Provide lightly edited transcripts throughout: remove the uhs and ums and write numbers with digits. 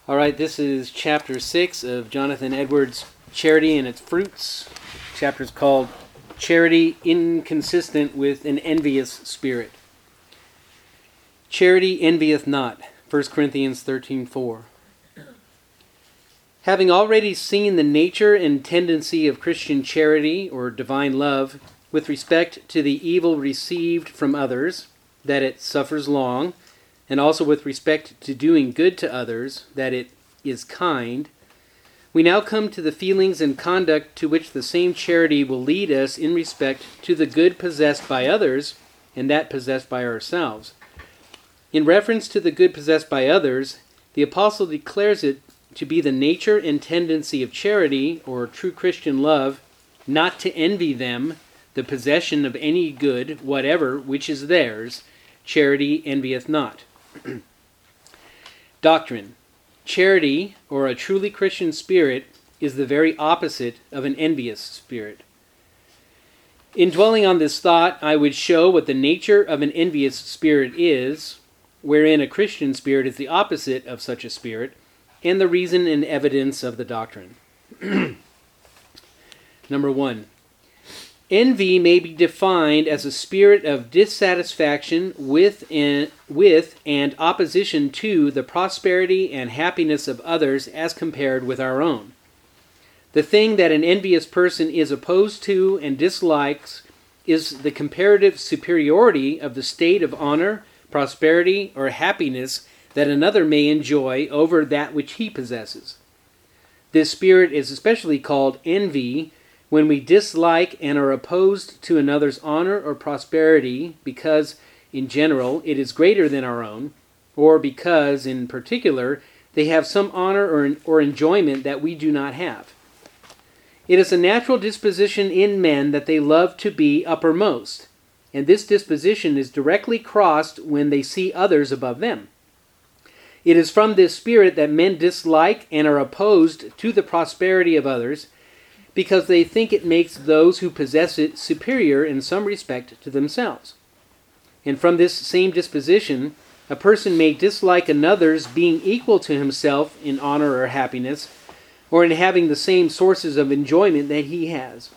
All right, this is chapter 6 of Jonathan Edwards' Charity and Its Fruits. The chapter is called Charity Inconsistent with an Envious Spirit. Charity envieth not, 1 Corinthians 13:4. Having already seen the nature and tendency of Christian charity or divine love with respect to the evil received from others, that it suffers long, and also with respect to doing good to others, that it is kind, we now come to the feelings and conduct to which the same charity will lead us in respect to the good possessed by others and that possessed by ourselves. In reference to the good possessed by others, the apostle declares it to be the nature and tendency of charity, or true Christian love, not to envy them the possession of any good whatever which is theirs. Charity envieth not. Doctrine. Charity, or a truly Christian spirit, is the very opposite of an envious spirit. In dwelling on this thought, I would show what the nature of an envious spirit is, wherein a Christian spirit is the opposite of such a spirit, and the reason and evidence of the doctrine. Number 1. Envy may be defined as a spirit of dissatisfaction with and opposition to the prosperity and happiness of others as compared with our own. The thing that an envious person is opposed to and dislikes is the comparative superiority of the state of honor, prosperity, or happiness that another may enjoy over that which he possesses. This spirit is especially called envy when we dislike and are opposed to another's honor or prosperity because, in general, it is greater than our own, or because, in particular, they have some honor or enjoyment that we do not have. It is a natural disposition in men that they love to be uppermost, and this disposition is directly crossed when they see others above them. It is from this spirit that men dislike and are opposed to the prosperity of others, because they think it makes those who possess it superior in some respect to themselves. And from this same disposition, a person may dislike another's being equal to himself in honor or happiness, or in having the same sources of enjoyment that he has.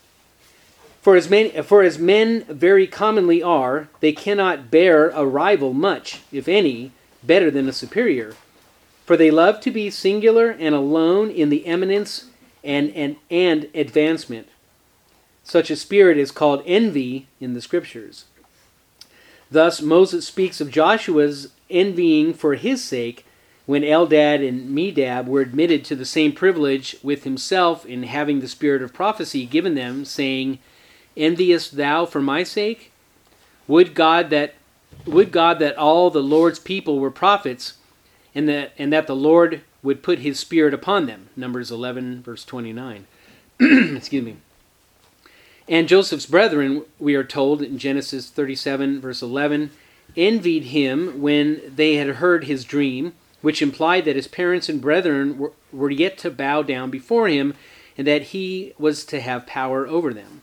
For as men very commonly are, they cannot bear a rival much, if any, better than a superior, for they love to be singular and alone in the eminence and advancement. Such a spirit is called envy in the Scriptures. Thus, Moses speaks of Joshua's envying for his sake when Eldad and Medad were admitted to the same privilege with himself in having the spirit of prophecy given them, saying, "Enviest thou for my sake? Would God that all the Lord's people were prophets, and that the Lord would put his spirit upon them." Numbers 11, verse 29. Excuse me. And Joseph's brethren, we are told in Genesis 37, verse 11, envied him when they had heard his dream, which implied that his parents and brethren were yet to bow down before him, and that he was to have power over them.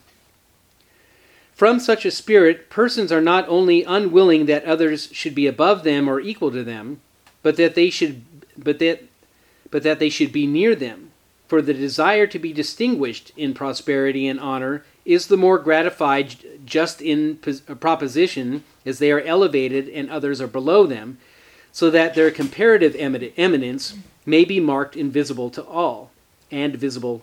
From such a spirit, persons are not only unwilling that others should be above them or equal to them, but that they should be near them. For the desire to be distinguished in prosperity and honor is the more gratified just in proposition as they are elevated and others are below them, so that their comparative eminence may be marked and visible to all. And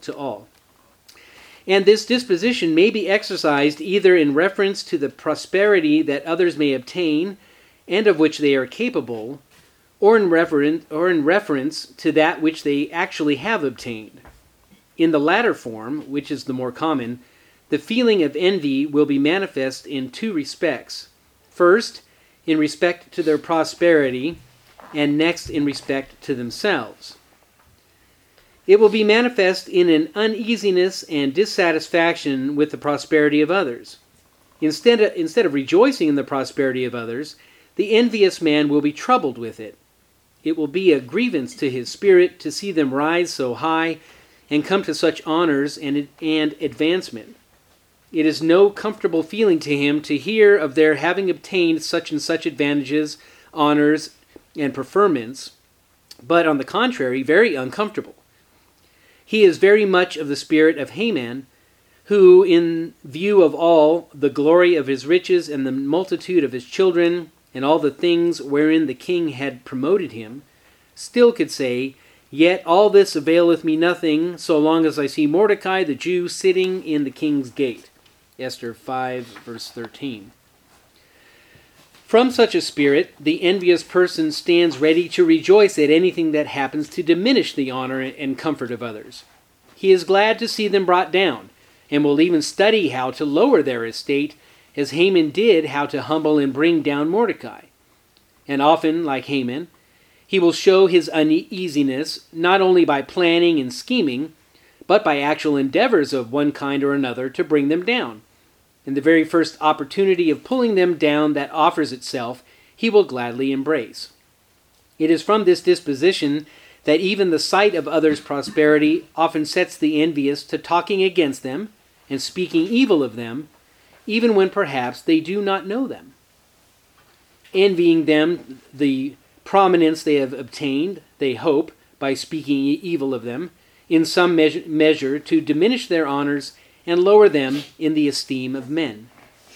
this disposition may be exercised either in reference to the prosperity that others may obtain and of which they are capable, or in reference to that which they actually have obtained. In the latter form, which is the more common, the feeling of envy will be manifest in two respects. First, in respect to their prosperity, and next in respect to themselves. It will be manifest in an uneasiness and dissatisfaction with the prosperity of others. Instead of rejoicing in the prosperity of others, the envious man will be troubled with it. It will be a grievance to his spirit to see them rise so high and come to such honors and advancement. It is no comfortable feeling to him to hear of their having obtained such and such advantages, honors, and preferments, but on the contrary, very uncomfortable. He is very much of the spirit of Haman, who, in view of all the glory of his riches and the multitude of his children, and all the things wherein the king had promoted him, still could say, "Yet all this availeth me nothing, so long as I see Mordecai the Jew sitting in the king's gate." Esther 5, verse 13. From such a spirit, the envious person stands ready to rejoice at anything that happens to diminish the honor and comfort of others. He is glad to see them brought down, and will even study how to lower their estate, as Haman did how to humble and bring down Mordecai. And often, like Haman, he will show his uneasiness not only by planning and scheming, but by actual endeavors of one kind or another to bring them down. And the very first opportunity of pulling them down that offers itself, he will gladly embrace. It is from this disposition that even the sight of others' prosperity often sets the envious to talking against them and speaking evil of them, even when perhaps they do not know them. Envying them the prominence they have obtained, they hope, by speaking evil of them, in some measure to diminish their honors and lower them in the esteem of men.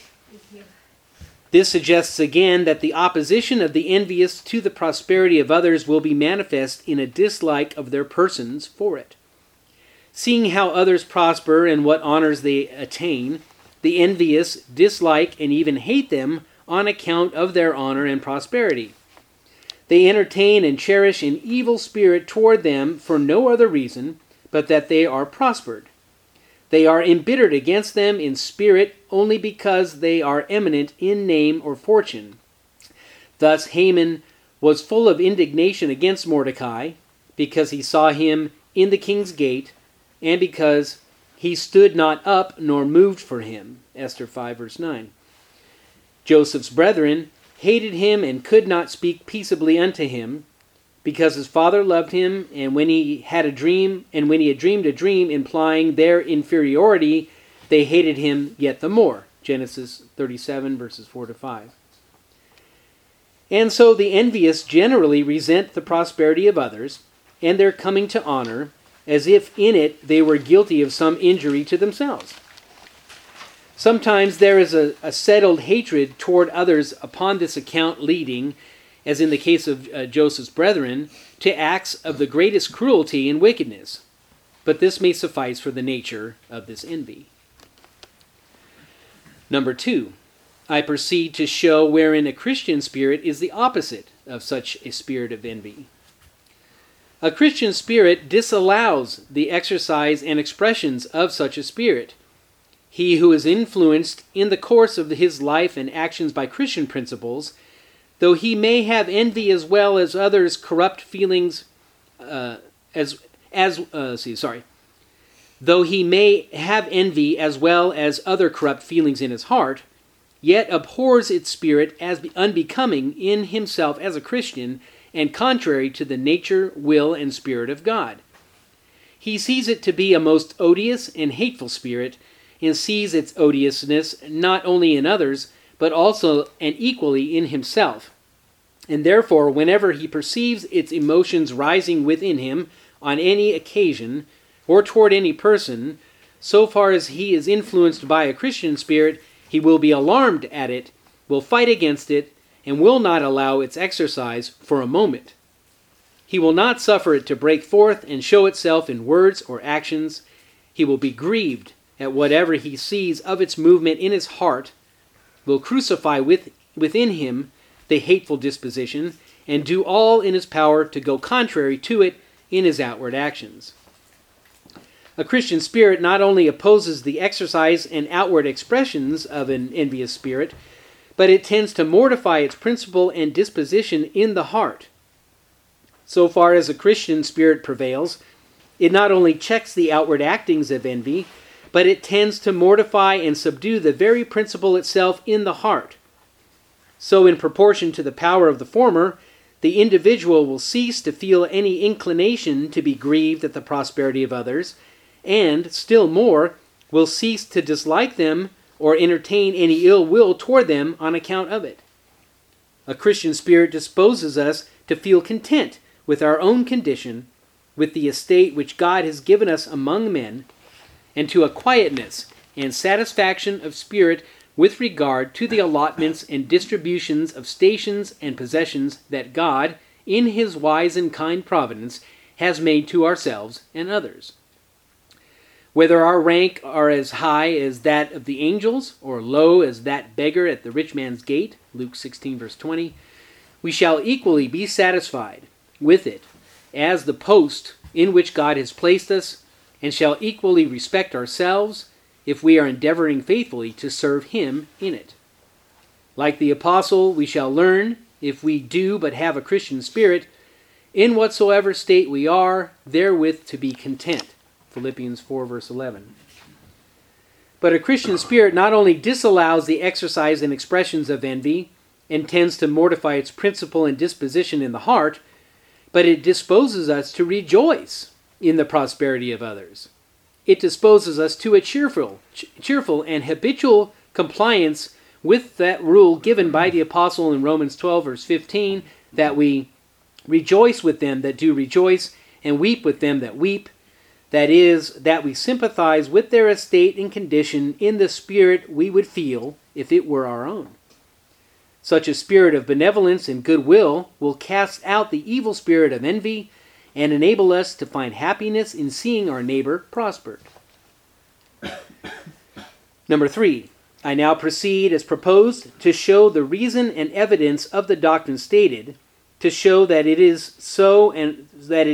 This suggests again that the opposition of the envious to the prosperity of others will be manifest in a dislike of their persons for it. Seeing how others prosper and what honors they attain, the envious dislike and even hate them on account of their honor and prosperity. They entertain and cherish an evil spirit toward them for no other reason but that they are prospered. They are embittered against them in spirit only because they are eminent in name or fortune. Thus Haman was full of indignation against Mordecai because he saw him in the king's gate and because he stood not up nor moved for him. Esther 5, verse 9. Joseph's brethren hated him and could not speak peaceably unto him, because his father loved him, and when he had dreamed a dream implying their inferiority, they hated him yet the more. Genesis 37, verses 4 to 5. And so the envious generally resent the prosperity of others, and their coming to honor, as if in it they were guilty of some injury to themselves. Sometimes there is a settled hatred toward others upon this account, leading, as in the case of Joseph's brethren, to acts of the greatest cruelty and wickedness. But this may suffice for the nature of this envy. Number 2, I proceed to show wherein a Christian spirit is the opposite of such a spirit of envy. A Christian spirit disallows the exercise and expressions of such a spirit. He who is influenced in the course of his life and actions by Christian principles, though he may have envy as well as others' corrupt feelings, though he may have envy as well as other corrupt feelings in his heart, yet abhors its spirit as unbecoming in himself as a Christian and contrary to the nature, will, and spirit of God. He sees it to be a most odious and hateful spirit, and sees its odiousness not only in others, but also and equally in himself. And therefore, whenever he perceives its emotions rising within him on any occasion, or toward any person, so far as he is influenced by a Christian spirit, he will be alarmed at it, will fight against it, and will not allow its exercise for a moment. He will not suffer it to break forth and show itself in words or actions. He will be grieved at whatever he sees of its movement in his heart, will crucify within him the hateful disposition, and do all in his power to go contrary to it in his outward actions. A Christian spirit not only opposes the exercise and outward expressions of an envious spirit, but it tends to mortify its principle and disposition in the heart. So far as a Christian spirit prevails, it not only checks the outward actings of envy, but it tends to mortify and subdue the very principle itself in the heart. So in proportion to the power of the former, the individual will cease to feel any inclination to be grieved at the prosperity of others, and, still more, will cease to dislike them or entertain any ill will toward them on account of it. A Christian spirit disposes us to feel content with our own condition, with the estate which God has given us among men, and to a quietness and satisfaction of spirit with regard to the allotments and distributions of stations and possessions that God, in his wise and kind providence, has made to ourselves and others. Whether our rank are as high as that of the angels, or low as that beggar at the rich man's gate, Luke 16, verse 20, we shall equally be satisfied with it as the post in which God has placed us, and shall equally respect ourselves if we are endeavoring faithfully to serve him in it. Like the apostle, we shall learn, if we do but have a Christian spirit, in whatsoever state we are, therewith to be content. Philippians 4, verse 11. But a Christian spirit not only disallows the exercise and expressions of envy, and tends to mortify its principle and disposition in the heart, but it disposes us to rejoice in the prosperity of others. It disposes us to a cheerful and habitual compliance with that rule given by the apostle in Romans 12, verse 15, that we rejoice with them that do rejoice, and weep with them that weep. That is, that we sympathize with their estate and condition in the spirit we would feel if it were our own. Such a spirit of benevolence and goodwill will cast out the evil spirit of envy and enable us to find happiness in seeing our neighbor prospered. Number 3, I now proceed as proposed to show the reason and evidence of the doctrine stated, to show that it is so and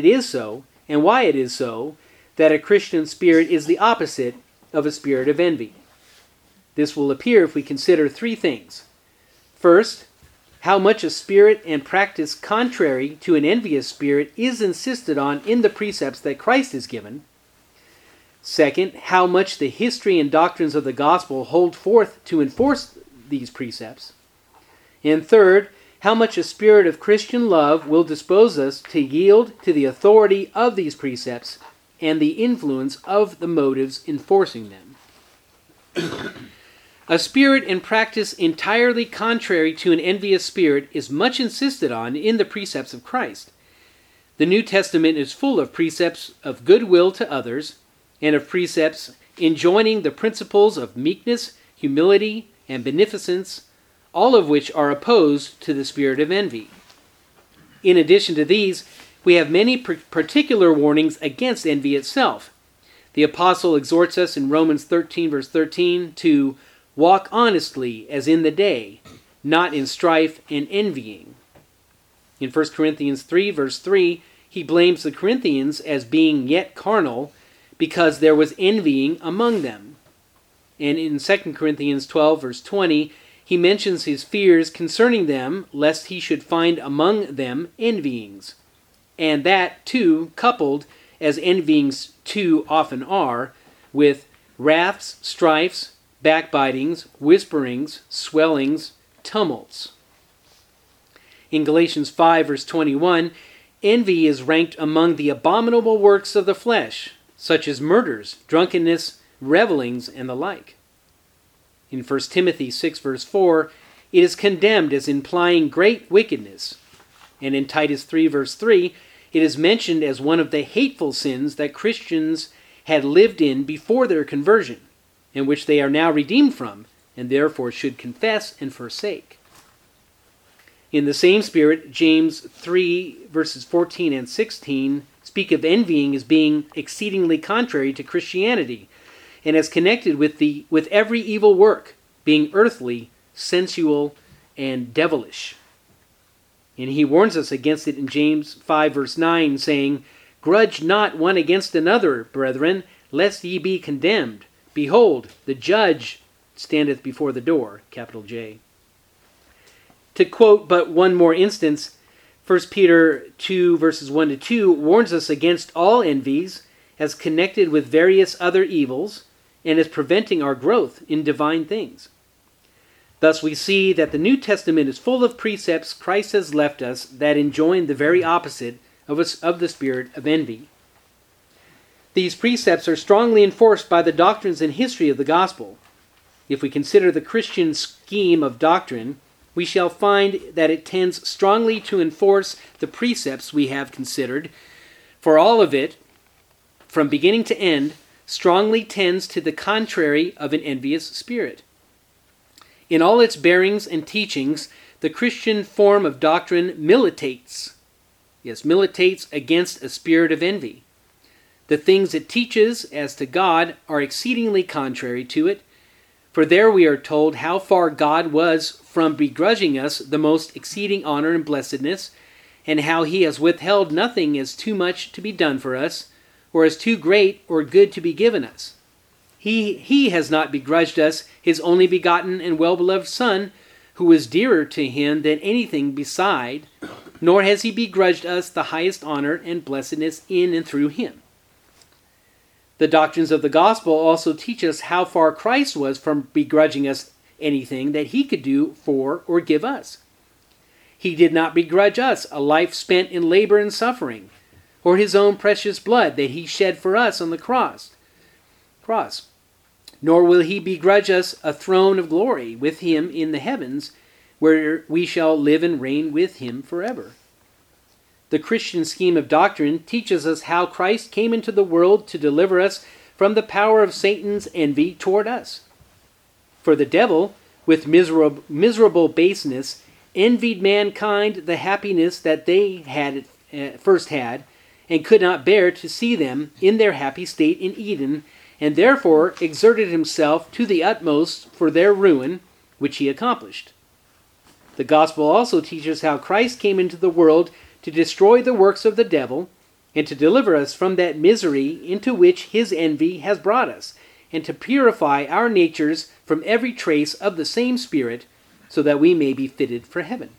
why it is so, that a Christian spirit is the opposite of a spirit of envy. This will appear if we consider 3 things. First, how much a spirit and practice contrary to an envious spirit is insisted on in the precepts that Christ has given. Second, how much the history and doctrines of the gospel hold forth to enforce these precepts. And third, how much a spirit of Christian love will dispose us to yield to the authority of these precepts and the influence of the motives enforcing them. A spirit and practice entirely contrary to an envious spirit is much insisted on in the precepts of Christ. The New Testament is full of precepts of goodwill to others, and of precepts enjoining the principles of meekness, humility, and beneficence, all of which are opposed to the spirit of envy. In addition to these, we have many particular warnings against envy itself. The apostle exhorts us in Romans 13, verse 13, to walk honestly as in the day, not in strife and envying. In 1 Corinthians 3, verse 3, he blames the Corinthians as being yet carnal because there was envying among them. And in 2 Corinthians 12, verse 20, he mentions his fears concerning them, lest he should find among them envyings. And that, too, coupled, as envyings too often are, with wraths, strifes, backbitings, whisperings, swellings, tumults. In Galatians 5, verse 21, envy is ranked among the abominable works of the flesh, such as murders, drunkenness, revelings, and the like. In 1 Timothy 6, verse 4, it is condemned as implying great wickedness. And in Titus 3, verse 3, it is mentioned as one of the hateful sins that Christians had lived in before their conversion, and which they are now redeemed from, and therefore should confess and forsake. In the same spirit, James 3, verses 14 and 16, speak of envying as being exceedingly contrary to Christianity, and as connected with every evil work, being earthly, sensual, and devilish. And he warns us against it in James 5, verse 9, saying, "Grudge not one against another, brethren, lest ye be condemned. Behold, the judge standeth before the door," capital J. To quote but one more instance, 1 Peter 2, verses 1 to 2, warns us against all envies as connected with various other evils and as preventing our growth in divine things. Thus we see that the New Testament is full of precepts Christ has left us that enjoin the very opposite of the spirit of envy. These precepts are strongly enforced by the doctrines and history of the gospel. If we consider the Christian scheme of doctrine, we shall find that it tends strongly to enforce the precepts we have considered, for all of it, from beginning to end, strongly tends to the contrary of an envious spirit. In all its bearings and teachings, the Christian form of doctrine militates against a spirit of envy. The things it teaches as to God are exceedingly contrary to it, for there we are told how far God was from begrudging us the most exceeding honor and blessedness, and how he has withheld nothing as too much to be done for us, or as too great or good to be given us. He has not begrudged us his only begotten and well-beloved Son, who is dearer to him than anything beside, nor has he begrudged us the highest honor and blessedness in and through him. The doctrines of the gospel also teach us how far Christ was from begrudging us anything that he could do for or give us. He did not begrudge us a life spent in labor and suffering, or his own precious blood that he shed for us on the cross. Nor will he begrudge us a throne of glory with him in the heavens, where we shall live and reign with him forever. The Christian scheme of doctrine teaches us how Christ came into the world to deliver us from the power of Satan's envy toward us. For the devil, with miserable baseness, envied mankind the happiness that they first had, and could not bear to see them in their happy state in Eden, and therefore exerted himself to the utmost for their ruin, which he accomplished. The gospel also teaches how Christ came into the world to destroy the works of the devil, and to deliver us from that misery into which his envy has brought us, and to purify our natures from every trace of the same Spirit, so that we may be fitted for heaven.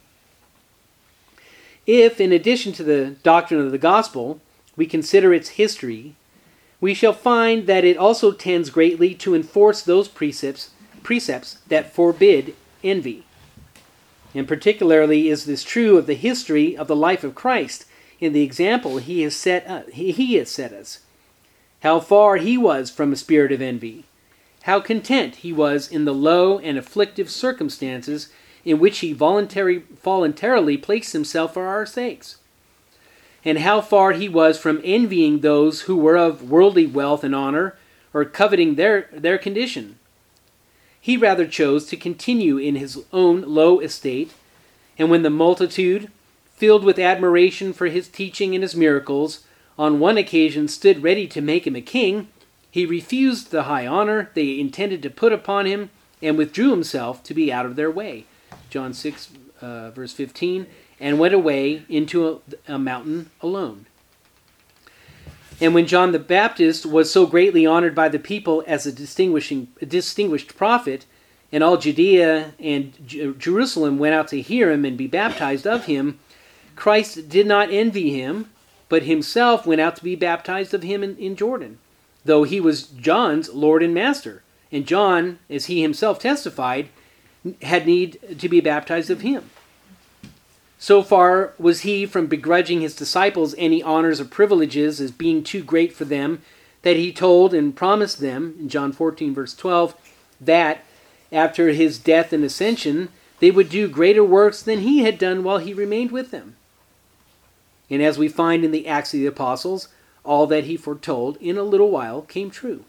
If, in addition to the doctrine of the gospel, we consider its history, we shall find that it also tends greatly to enforce those precepts that forbid envy. And particularly is this true of the history of the life of Christ in the example he has set us. How far he was from a spirit of envy. How content he was in the low and afflictive circumstances in which he voluntarily placed himself for our sakes. And how far he was from envying those who were of worldly wealth and honor, or coveting their condition. He rather chose to continue in his own low estate, and when the multitude, filled with admiration for his teaching and his miracles, on one occasion stood ready to make him a king, he refused the high honor they intended to put upon him, and withdrew himself to be out of their way. John 6, verse 15, and went away into a mountain alone. And when John the Baptist was so greatly honored by the people as a distinguished prophet, and all Judea and Jerusalem went out to hear him and be baptized of him, Christ did not envy him, but himself went out to be baptized of him in Jordan, though he was John's Lord and Master. And John, as he himself testified, had need to be baptized of him. So far was he from begrudging his disciples any honors or privileges as being too great for them, that he told and promised them, in John 14, verse 12, that after his death and ascension, they would do greater works than he had done while he remained with them. And as we find in the Acts of the Apostles, all that he foretold in a little while came true.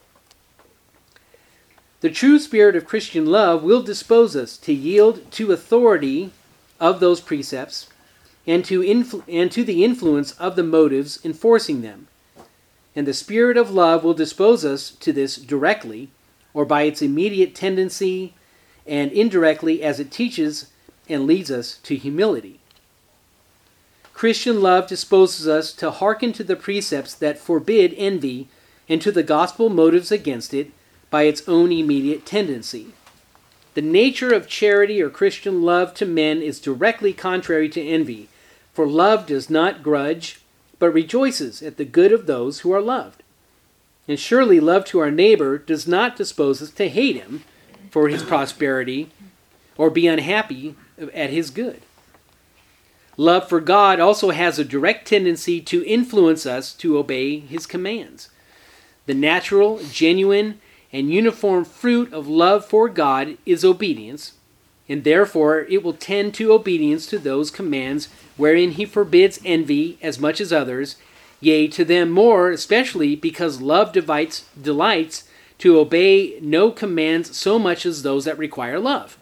The true spirit of Christian love will dispose us to yield to authority of those precepts, and to the influence of the motives enforcing them. And the spirit of love will dispose us to this directly, or by its immediate tendency, and indirectly as it teaches and leads us to humility. Christian love disposes us to hearken to the precepts that forbid envy, and to the gospel motives against it by its own immediate tendency. The nature of charity or Christian love to men is directly contrary to envy, for love does not grudge, but rejoices at the good of those who are loved. And surely love to our neighbor does not dispose us to hate him for his prosperity, or be unhappy at his good. Love for God also has a direct tendency to influence us to obey his commands. The natural, genuine, and uniform fruit of love for God is obedience, and therefore it will tend to obedience to those commands wherein he forbids envy as much as others, yea, to them more, especially because love delights to obey no commands so much as those that require love.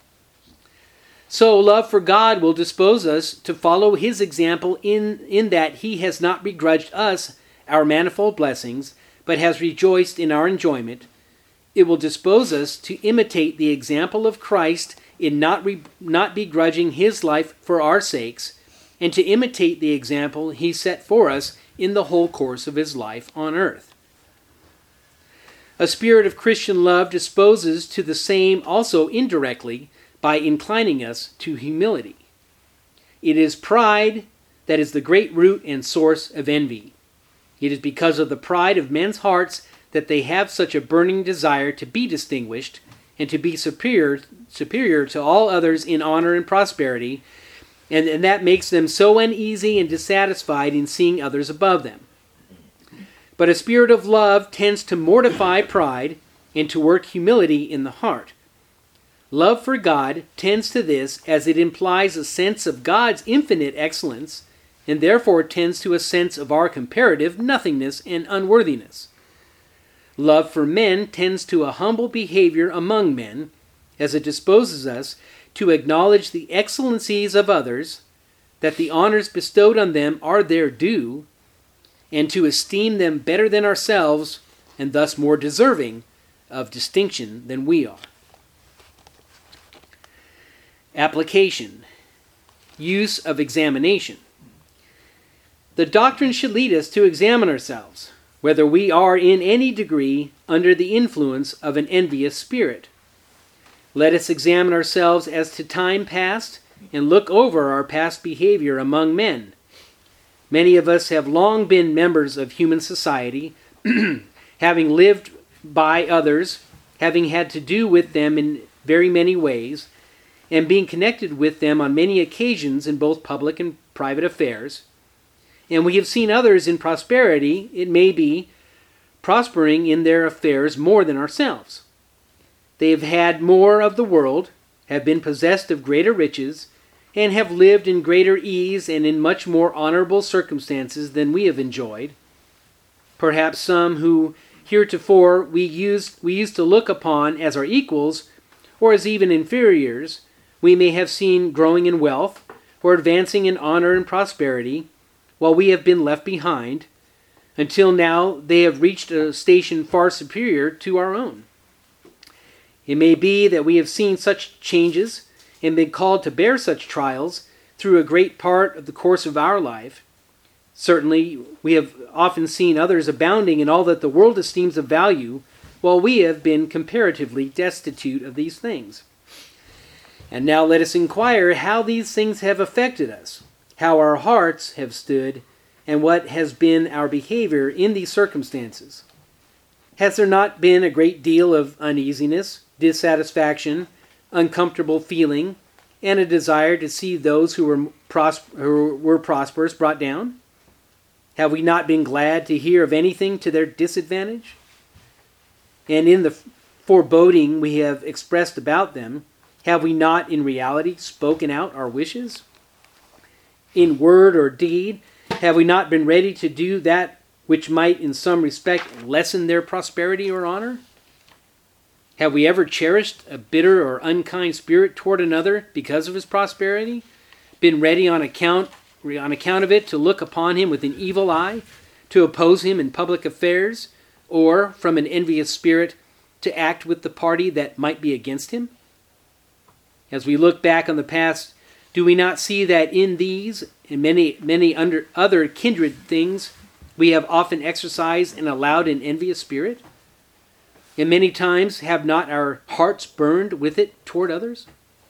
So love for God will dispose us to follow his example in that he has not begrudged us our manifold blessings, but has rejoiced in our enjoyment. It will dispose us to imitate the example of Christ in not begrudging his life for our sakes, and to imitate the example he set for us in the whole course of his life on earth. A spirit of Christian love disposes to the same also indirectly by inclining us to humility. It is pride that is the great root and source of envy. It is because of the pride of men's hearts that they have such a burning desire to be distinguished and to be superior to all others in honor and prosperity, and that makes them so uneasy and dissatisfied in seeing others above them. But a spirit of love tends to mortify pride and to work humility in the heart. Love for God tends to this as it implies a sense of God's infinite excellence, and therefore tends to a sense of our comparative nothingness and unworthiness. Love for men tends to a humble behavior among men, as it disposes us to acknowledge the excellencies of others, that the honors bestowed on them are their due, and to esteem them better than ourselves, and thus more deserving of distinction than we are. Application. Use of examination. The doctrine should lead us to examine ourselves, whether we are in any degree under the influence of an envious spirit. Let us examine ourselves as to time past and look over our past behavior among men. Many of us have long been members of human society, having lived by others, having had to do with them in very many ways, and being connected with them on many occasions in both public and private affairs. And we have seen others in prosperity, it may be, prospering in their affairs more than ourselves. They have had more of the world, have been possessed of greater riches, and have lived in greater ease and in much more honorable circumstances than we have enjoyed. Perhaps some who heretofore we used to look upon as our equals, or as even inferiors, we may have seen growing in wealth, or advancing in honor and prosperity, while we have been left behind, until now they have reached a station far superior to our own. It may be that we have seen such changes and been called to bear such trials through a great part of the course of our life. Certainly, we have often seen others abounding in all that the world esteems of value, while we have been comparatively destitute of these things. And now let us inquire how these things have affected us, how our hearts have stood, and what has been our behavior in these circumstances. Has there not been a great deal of uneasiness, dissatisfaction, uncomfortable feeling, and a desire to see those who were prosperous brought down? Have we not been glad to hear of anything to their disadvantage? And in the foreboding we have expressed about them, have we not in reality spoken out our wishes? In word or deed, have we not been ready to do that which might in some respect lessen their prosperity or honor? Have we ever cherished a bitter or unkind spirit toward another because of his prosperity? Been ready on account of it to look upon him with an evil eye, to oppose him in public affairs, or from an envious spirit to act with the party that might be against him? As we look back on the past, do we not see that in these and many other kindred things we have often exercised and allowed an envious spirit? And many times have not our hearts burned with it toward others?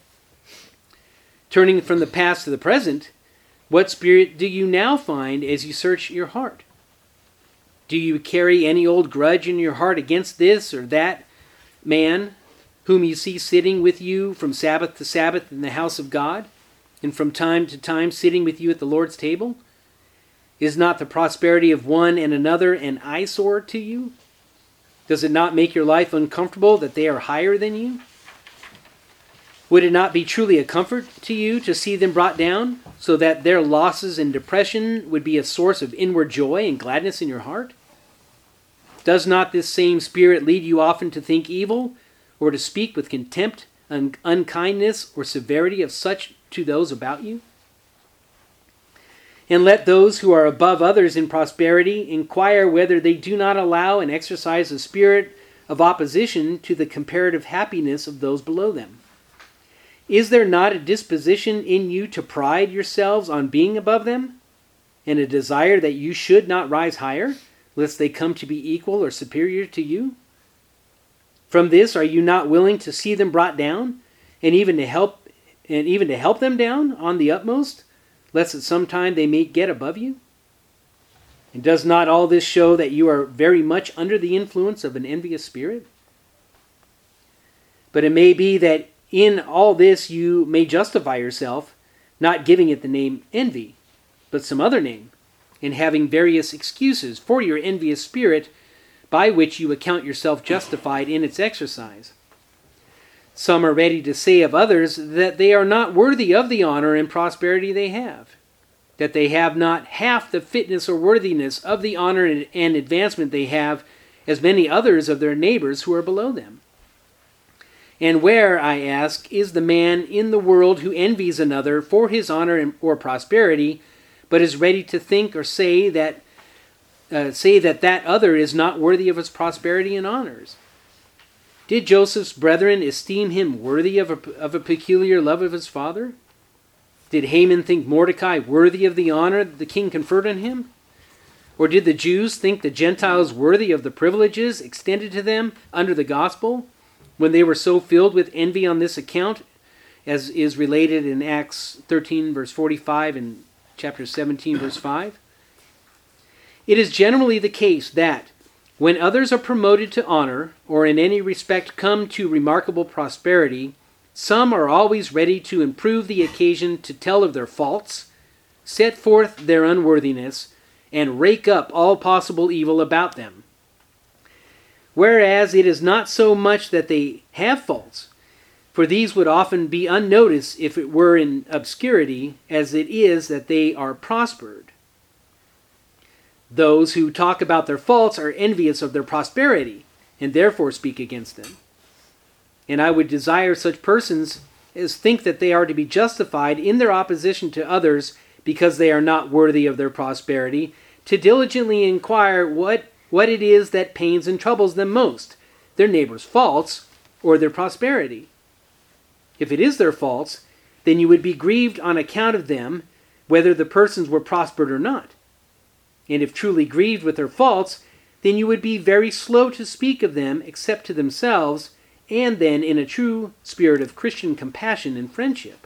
Turning from the past to the present, what spirit do you now find as you search your heart? Do you carry any old grudge in your heart against this or that man whom you see sitting with you from Sabbath to Sabbath in the house of God, and from time to time sitting with you at the Lord's table? Is not the prosperity of one and another an eyesore to you? Does it not make your life uncomfortable that they are higher than you? Would it not be truly a comfort to you to see them brought down, so that their losses and depression would be a source of inward joy and gladness in your heart? Does not this same spirit lead you often to think evil, or to speak with contempt, unkindness, or severity of such to those about you? And let those who are above others in prosperity inquire whether they do not allow and exercise a spirit of opposition to the comparative happiness of those below them. Is there not a disposition in you to pride yourselves on being above them, and a desire that you should not rise higher, lest they come to be equal or superior to you? From this, are you not willing to see them brought down, and even to help them down on the utmost, lest at some time they may get above you? And does not all this show that you are very much under the influence of an envious spirit? But it may be that in all this you may justify yourself, not giving it the name envy, but some other name, and having various excuses for your envious spirit, by which you account yourself justified in its exercise. Some are ready to say of others that they are not worthy of the honor and prosperity they have, that they have not half the fitness or worthiness of the honor and advancement they have as many others of their neighbors who are below them. And where, I ask, is the man in the world who envies another for his honor or prosperity, but is ready to think or say that that other is not worthy of his prosperity and honors? Did Joseph's brethren esteem him worthy of a peculiar love of his father? Did Haman think Mordecai worthy of the honor the king conferred on him? Or did the Jews think the Gentiles worthy of the privileges extended to them under the gospel, when they were so filled with envy on this account, as is related in Acts 13, verse 45, and chapter 17, verse 5? It is generally the case that, when others are promoted to honor, or in any respect come to remarkable prosperity, some are always ready to improve the occasion to tell of their faults, set forth their unworthiness, and rake up all possible evil about them. Whereas it is not so much that they have faults, for these would often be unnoticed if it were in obscurity, as it is that they are prospered. Those who talk about their faults are envious of their prosperity, and therefore speak against them. And I would desire such persons as think that they are to be justified in their opposition to others because they are not worthy of their prosperity, to diligently inquire what it is that pains and troubles them most, their neighbor's faults or their prosperity. If it is their faults, then you would be grieved on account of them, whether the persons were prospered or not. And if truly grieved with their faults, then you would be very slow to speak of them except to themselves, and then in a true spirit of Christian compassion and friendship.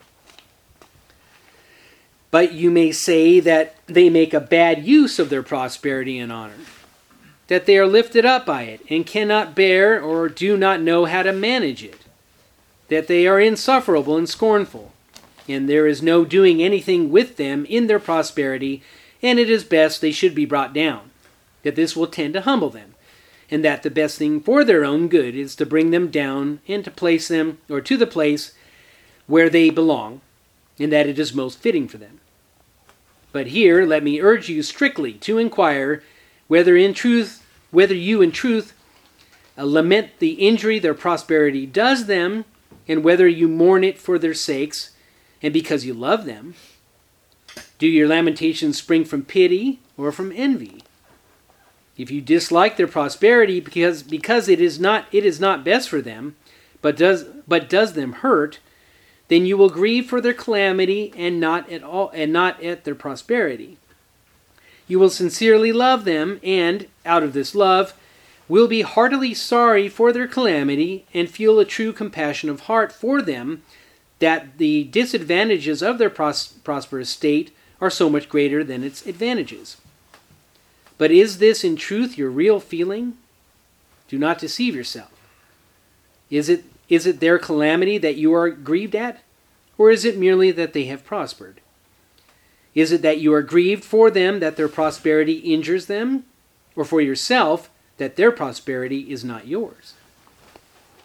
But you may say that they make a bad use of their prosperity and honor, that they are lifted up by it and cannot bear or do not know how to manage it, that they are insufferable and scornful, and there is no doing anything with them in their prosperity, and it is best they should be brought down, that this will tend to humble them, and that the best thing for their own good is to bring them down and to place them, or to the place where they belong, and that it is most fitting for them. But here let me urge you strictly to inquire whether you in truth lament the injury their prosperity does them, and whether you mourn it for their sakes, and because you love them. Do your lamentations spring from pity or from envy? If you dislike their prosperity because it is not best for them, but does them hurt, then you will grieve for their calamity and not at their prosperity. You will sincerely love them, and out of this love will be heartily sorry for their calamity, and feel a true compassion of heart for them, that the disadvantages of their prosperous state are so much greater than its advantages. But is this in truth your real feeling? Do not deceive yourself. Is it their calamity that you are grieved at? Or is it merely that they have prospered? Is it that you are grieved for them that their prosperity injures them? Or for yourself that their prosperity is not yours?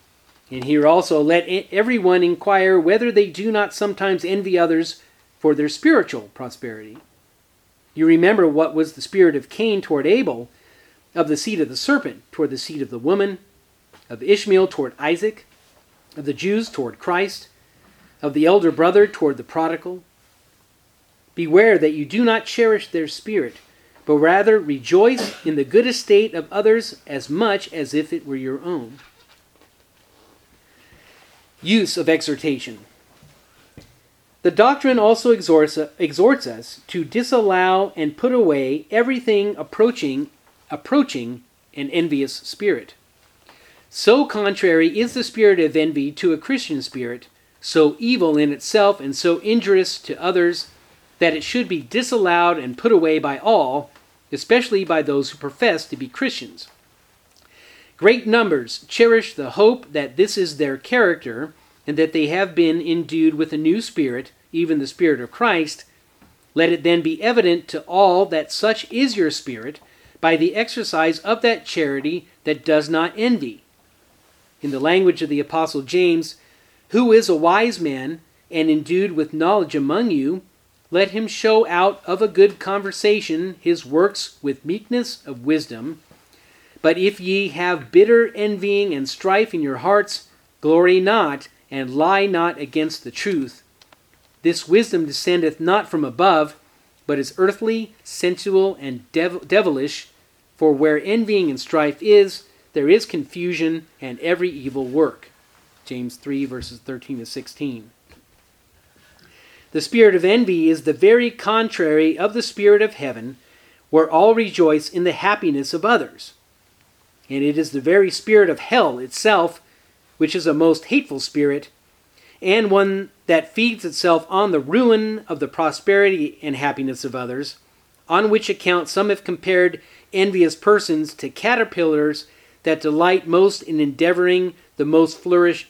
And here also, let everyone inquire whether they do not sometimes envy others for their spiritual prosperity. You remember what was the spirit of Cain toward Abel, of the seed of the serpent toward the seed of the woman, of Ishmael toward Isaac, of the Jews toward Christ, of the elder brother toward the prodigal. Beware that you do not cherish their spirit, but rather rejoice in the good estate of others as much as if it were your own. Use of exhortation. The doctrine also exhorts us to disallow and put away everything approaching an envious spirit. So contrary is the spirit of envy to a Christian spirit, so evil in itself and so injurious to others, that it should be disallowed and put away by all, especially by those who profess to be Christians. Great numbers cherish the hope that this is their character, and that they have been endued with a new spirit, even the Spirit of Christ. Let it then be evident to all that such is your spirit, by the exercise of that charity that does not envy. In the language of the Apostle James, who is a wise man and endued with knowledge among you, let him show out of a good conversation his works with meekness of wisdom. But if ye have bitter envying and strife in your hearts, glory not, and lie not against the truth. This wisdom descendeth not from above, but is earthly, sensual, and devilish. For where envying and strife is, there is confusion and every evil work. James 3, verses 13 to 16. The spirit of envy is the very contrary of the spirit of heaven, where all rejoice in the happiness of others. And it is the very spirit of hell itself, which is a most hateful spirit, and one that feeds itself on the ruin of the prosperity and happiness of others, on which account some have compared envious persons to caterpillars that delight most in devouring the most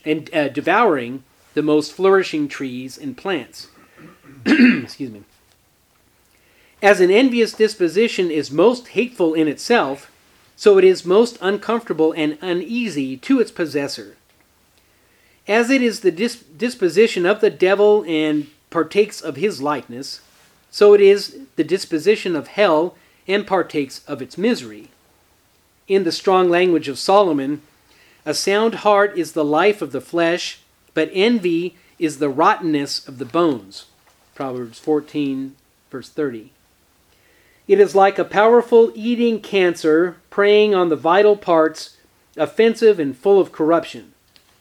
flourishing trees and plants. Excuse me. As an envious disposition is most hateful in itself, so it is most uncomfortable and uneasy to its possessor. As it is the disposition of the devil and partakes of his likeness, so it is the disposition of hell and partakes of its misery. In the strong language of Solomon, a sound heart is the life of the flesh, but envy is the rottenness of the bones. Proverbs 14, verse 30. It is like a powerful eating cancer preying on the vital parts, offensive and full of corruption.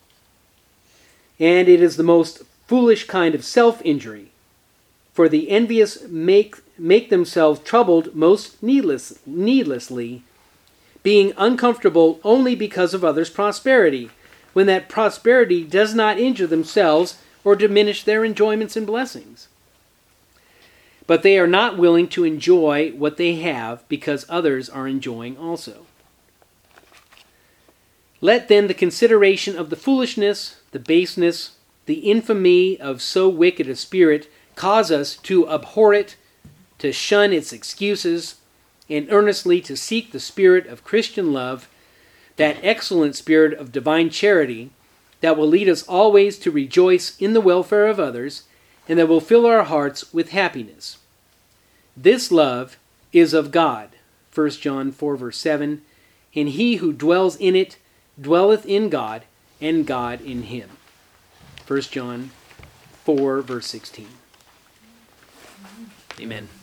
And it is the most foolish kind of self-injury. For the envious make themselves troubled most needlessly, being uncomfortable only because of others' prosperity, when that prosperity does not injure themselves or diminish their enjoyments and blessings. But they are not willing to enjoy what they have because others are enjoying also. Let then the consideration of the foolishness, the baseness, the infamy of so wicked a spirit cause us to abhor it, to shun its excuses, and earnestly to seek the spirit of Christian love, that excellent spirit of divine charity that will lead us always to rejoice in the welfare of others, and that will fill our hearts with happiness. This love is of God, 1 John 4, verse 7, and he who dwells in it dwelleth in God, and God in him. 1 John 4, verse 16. Amen.